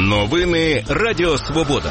Новини Радіо Свобода.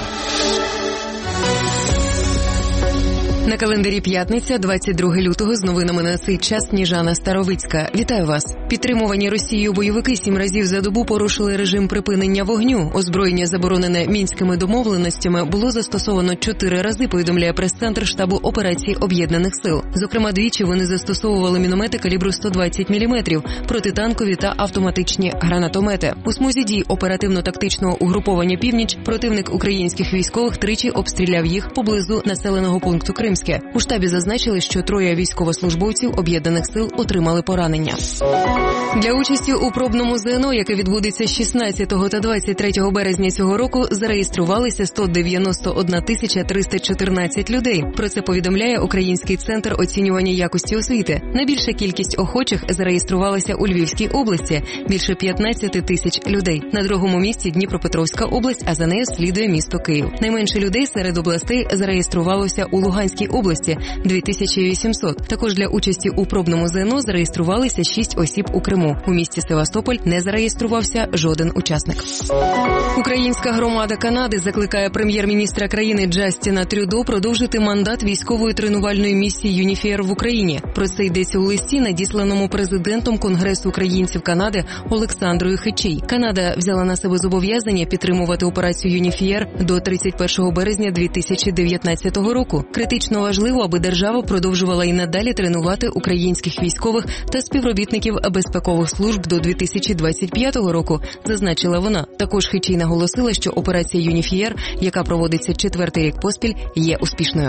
На календарі п'ятниця, 22 лютого, з новинами на цей час Сніжана Старовицька. Вітаю вас. Підтримувані Росією бойовики 7 разів за добу порушили режим припинення вогню. Озброєння, заборонене Мінськими домовленостями, було застосовано 4 рази, повідомляє прес-центр штабу операцій Об'єднаних сил. Зокрема, двічі вони застосовували міномети калібру 120 мм, протитанкові та автоматичні гранатомети. У смузі дій оперативно-тактичного угруповання «Північ» противник українських військових тричі обстріляв їх поблизу населеного пункту Кримське. У штабі зазначили, що 3 військовослужбовців Об'єднаних сил отримали поранення. Для участі у пробному ЗНО, яке відбудеться 16 та 23 березня цього року, зареєструвалися 191 314 людей. Про це повідомляє Український центр оцінювання якості освіти. Найбільша кількість охочих зареєструвалася у Львівській області – більше 15 тисяч людей. На другому місці Дніпропетровська область, а за нею слідує місто Київ. Найменше людей серед областей зареєструвалося у Луганській області – 2800. Також для участі у пробному ЗНО зареєструвалися 6 осіб у Криму. У місті Севастополь не зареєструвався жоден учасник. Українська громада Канади закликає прем'єр-міністра країни Джастіна Трюдо продовжити мандат військової тренувальної місії ЮНІФІР в Україні. Про це йдеться у листі, надісланому президентом Конгресу українців Канади Олександрою Хечій. Канада взяла на себе зобов'язання підтримувати операцію ЮНІФІР до 31 березня 2019 року. Критично важливо, аби держава продовжувала і надалі тренувати українських військових та співробітників безпекових служб до 2025 року, зазначила вона. Також Хечій наголосила, що операція ЮНІФІР, яка проводиться 4-й рік поспіль, є успішною.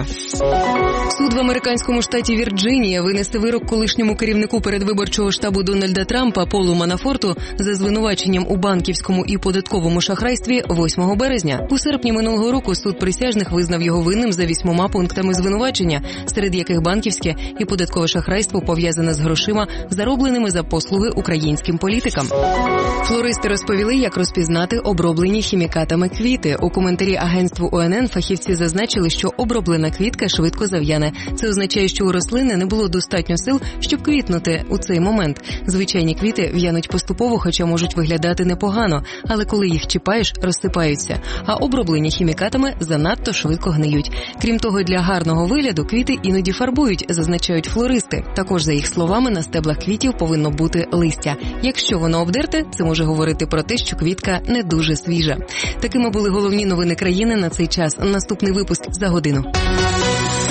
Суд в американському штаті Вірджинія винесе вирок колишньому керівнику передвиборчого штабу Дональда Трампа Полу Манафорту за звинуваченням у банківському і податковому шахрайстві 8 березня. У серпні минулого року суд присяжних визнав його винним за 8 пунктами звинувачення, серед яких банківське і податкове шахрайство пов'язане з грошима, заробленими за послуги українським політикам. Флористи розповіли, як розпізнати оброблені хімікатами квіти. У коментарі агентству ОНН фахівці зазначили, що оброблена квітка швидко зав'яне. Це означає, що у рослини не було достатньо сил, щоб квітнути у цей момент. Звичайні квіти в'януть поступово, хоча можуть виглядати непогано, але коли їх чіпаєш, розсипаються. А оброблені хімікатами занадто швидко гниють. Крім того, для гарного вигляду квіти іноді фарбують, зазначають флористи. Також, за їх словами, на стеблах квітів повинно бути листя. Якщо воно обдерте, це може говорити про те, що квітка не дуже свіжа. Такими були головні новини країни на цей час. Наступний випуск за годину.